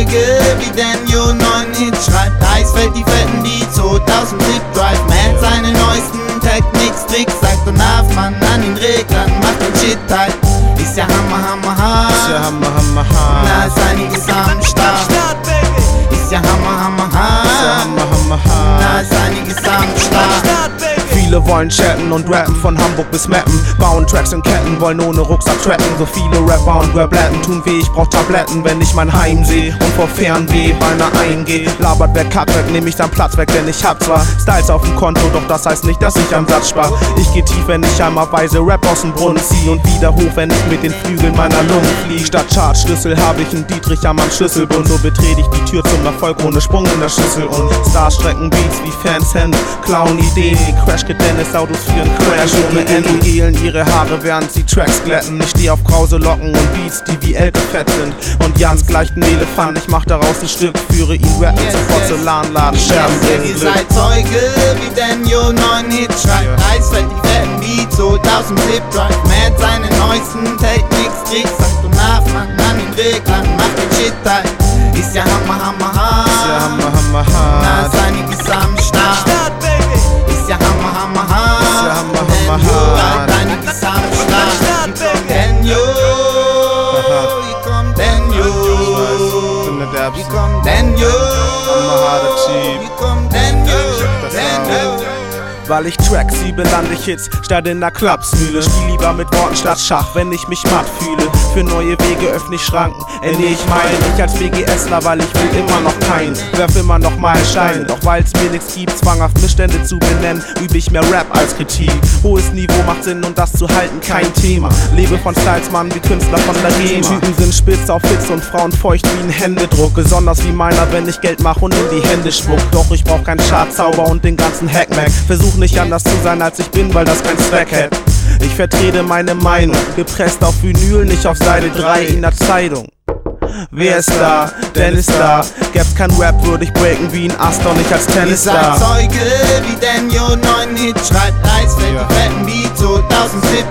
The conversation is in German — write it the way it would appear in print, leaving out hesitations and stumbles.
Zeuge, wie Daniel neuen Hit schreibt. Eisfeld die fetten Beats, 2000 Zip Drive. Man seine neuesten Techniks, Tricks sagt und Mann an den Reglern, macht den Shit halt. Ist ja Hammer, Hammer, hart. Ist ja Hammer, Hammer, hart. Na, ist einiges am Start. Ist ja Hammer, Hammer, hart. Ist ja Hammer, Hammer, hart. Na, ist einiges am Start. Viele wollen chatten und rappen von Hamburg bis Mappen. Bauen Tracks in Ketten, wollen ohne Rucksack tracken. So viele Rapper und Rapletten tun weh, ich brauch Tabletten, wenn ich mein Heim seh und vor Fernweh beinahe eingeh. Labert wer kackt weg, nehm ich dann Platz weg, denn ich hab zwar Styles auf dem Konto, doch das heißt nicht, dass ich am Satz spar. Ich geh tief, wenn ich einmal weise Rap aus dem Brunnen zieh und wieder hoch, wenn ich mit den Flügeln meiner Lungen flieg. Statt Chartschlüssel hab ich einen Dietrich am Schlüsselbund. So betrete ich die Tür zum Erfolg ohne Sprung in der Schüssel. Und Stars strecken Beats wie Fans Hände, klauen Ideen wie Crash Dennis Autos für einen Crash ohne Ende. Gelen ihre Haare, während sie Tracks glätten. Ich steh auf krause Locken und Beats, die wie Elke fett sind. Und Jans gleicht ein Elefant, ich mach daraus ein Stück, führe ihn rappen zum Porzellanladen, Scherben bringen Ihr Glück. seid Zeuge, wie Daniel neuen Hit schreibt. Eisfeld die fetten Beats, 2000 Zip Drive. Man seine neuesten Techniks, Tricks sagt und Mann an den Reglern, macht den Shit halt. Ist ja Hammer, Hammer, hart. Ist ja Hammer, Hammer, hart. Na, ist einiges am Start. Ist ja Hammer, Hammer, hart. Ist ja Hammer, Hammer, hart. Einiges am Start. Daniel, hier kommt Daniel. Hier kommt Daniel. Hier kommt Daniel. Weil ich Tracks liebe, lande ich Hits statt in der Klapsmühle. Spiel lieber mit Worten statt Schach, wenn ich mich matt fühle. Für neue Wege öffne ich Schranken, ernähr ich meinen. Ich als WGSler, weil ich will immer noch keinen. Werf immer noch mal Schein, doch weil's mir nichts gibt, zwanghaft Missstände zu benennen, übe ich mehr Rap als Kritik. Hohes Niveau macht Sinn und das zu halten kein Thema. Lebe von Styles, Mann, wie Künstler von der GEMA. Typen sind spitz auf Hits und Frauen feucht wie ein Händedruck. Besonders wie meiner, wenn ich Geld mach und in die Hände spuck. Doch ich brauch keinen Chartzauber und den ganzen Hackmack. Versuch nicht anders zu sein als ich bin, weil das keinen Zweck hat. Ich vertrete meine Meinung, gepresst auf Vinyl, nicht auf Seite 3 in der Zeitung. Wer ist da? Dennis da. Gäb's kein Rap, würde ich breaken wie ein Astor, nicht als Tennisstar. Ihr seid Zeuge, wie Daniel neuen Hit schreibt. Eisfeld die fetten Beats, 2000 Zip